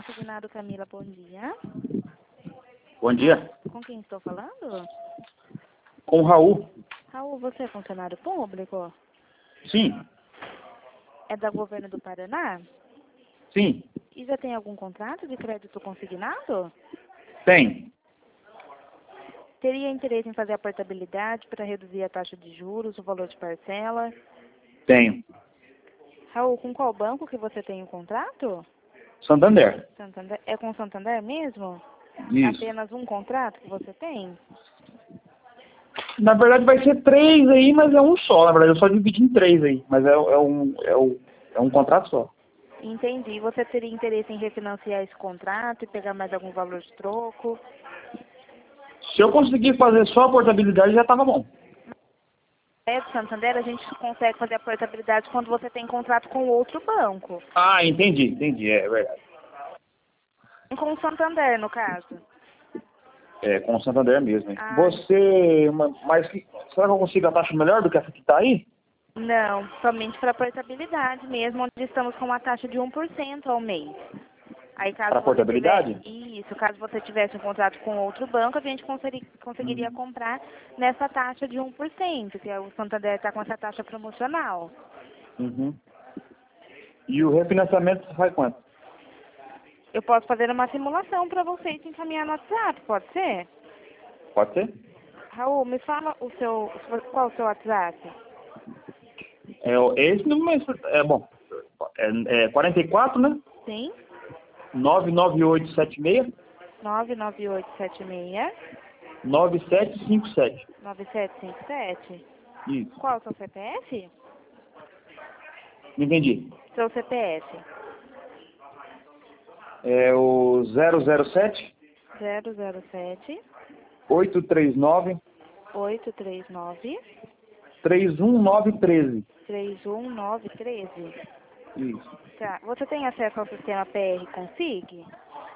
Consignado Camila, bom dia. Bom dia. Com quem estou falando? Com o Raul. Raul, você é funcionário público? Sim. É da Governo do Paraná? Sim. E já tem algum contrato de crédito consignado? Tem. Teria interesse em fazer a portabilidade para reduzir a taxa de juros, o valor de parcela? Tenho. Raul, com qual banco que você tem o contrato? Santander. Santander. É com o Santander mesmo? Isso. Apenas um contrato que você tem? Na verdade vai ser 3 aí, mas é um só. Na verdade eu só dividi em 3 aí. Mas é um contrato só. Entendi. Você teria interesse em refinanciar esse contrato e pegar mais algum valor de troco? Se eu conseguir fazer só a portabilidade já tava bom. Do Santander, a gente consegue fazer a portabilidade quando você tem contrato com outro banco. Ah, entendi. É verdade. Com o Santander, no caso. É, com o Santander mesmo. Hein? Ah, Você... Mas será que eu consigo a taxa melhor do que essa que tá aí? não, somente para portabilidade mesmo, onde estamos com uma taxa de 1% ao mês. Aí caso Para você portabilidade? caso você tivesse um contrato com outro banco, a gente conseguiria comprar nessa taxa de 1%, que o Santander está com essa taxa promocional. Uhum. E o refinanciamento sai quanto? Eu posso fazer uma simulação para você e te encaminhar no WhatsApp, pode ser? Pode ser? Raul, me fala qual o seu WhatsApp? Esse não é bom. É 44, né? Sim? 99876 99876 9757. 9757. Isso. Qual é o seu CPF? Não entendi. Seu CPF. É o 007 007 839 839 31913. 31913. Isso. Tá. Você tem acesso ao sistema PR Consig?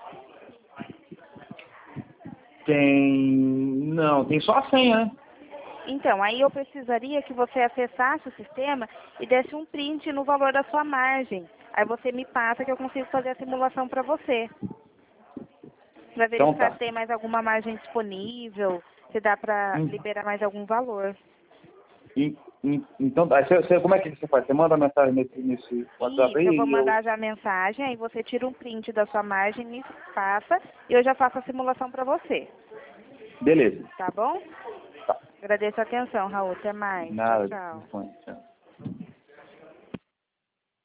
Tem só a senha, né? Então, aí eu precisaria que você acessasse o sistema e desse um print no valor da sua margem. Aí você me passa que eu consigo fazer a simulação para você. Para Então verificar tá. se tem mais alguma margem disponível, se dá para Hum. liberar mais algum valor. Então, tá. Como é que você faz? Você manda a mensagem nesse WhatsApp Isso, eu vou aí e eu... mandar já a mensagem, aí você tira um print da sua margem, me passa e eu já faço a simulação para você. Beleza. Tá bom? Tá. Agradeço a atenção, Raul. Até mais. Tchau, Nada. tchau. Disponha.